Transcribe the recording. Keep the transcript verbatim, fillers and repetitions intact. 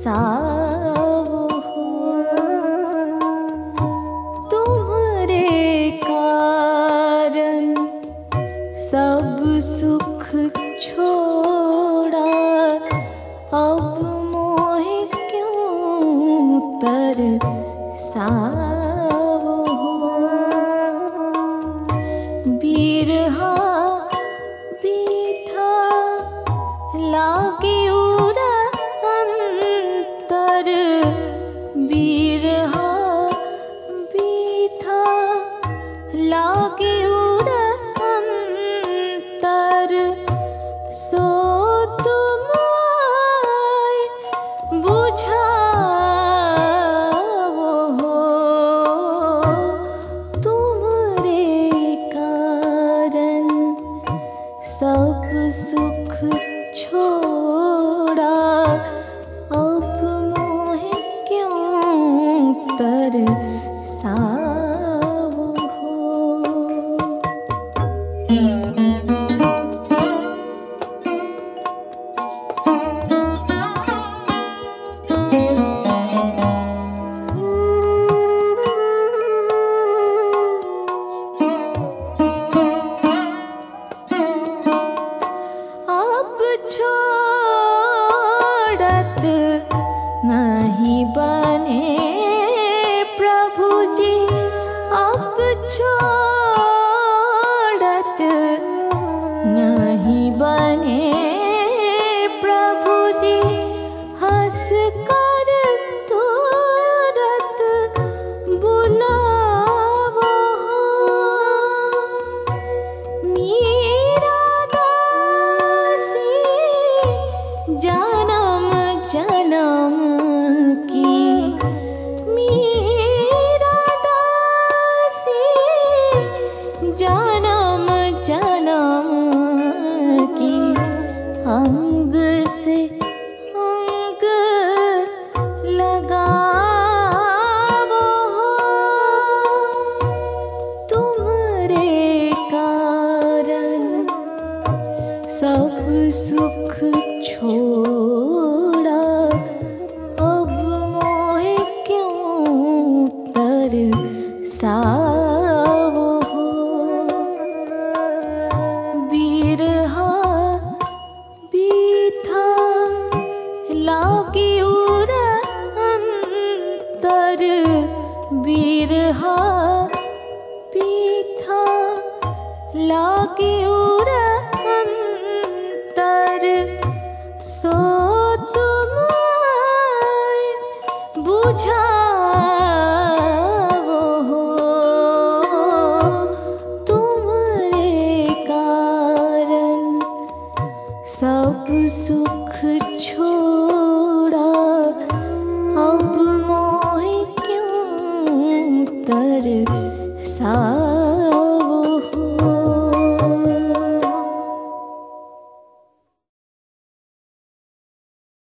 सावो तुम्हारे कारण सब सुख छोड़ा, अब मोहे क्यों तरसावो बिरहा बीथा लागे उरा अंतर, बिरहा बीथा लागे उरा अंतर, सो तुम आए बुझावो तुम्हारे कारण सब सुख छोड़ा, अब मोहे क्यों तरसावो अब छोड़त नहीं बने प्रभु जी, अब छोड़त नहीं बने प्रभु जी, हंस कर तुरत बुलावो मीरा दासी जन्म जन्म की, मीरा दासी जन्म जन्म की, अंग से अंग लगावो तुम्हारे कारण सब सुख छोड़ा, अब मोहे क्यों तरसावो बिरहा बीथा लागे उरा अंतर, बिरहा बीथा लागे उरा अंतर, सो तुम आए बुझावो तुम्हारे कारण सब सुख छोड़ा, अब मोहे क्यों तरसावो।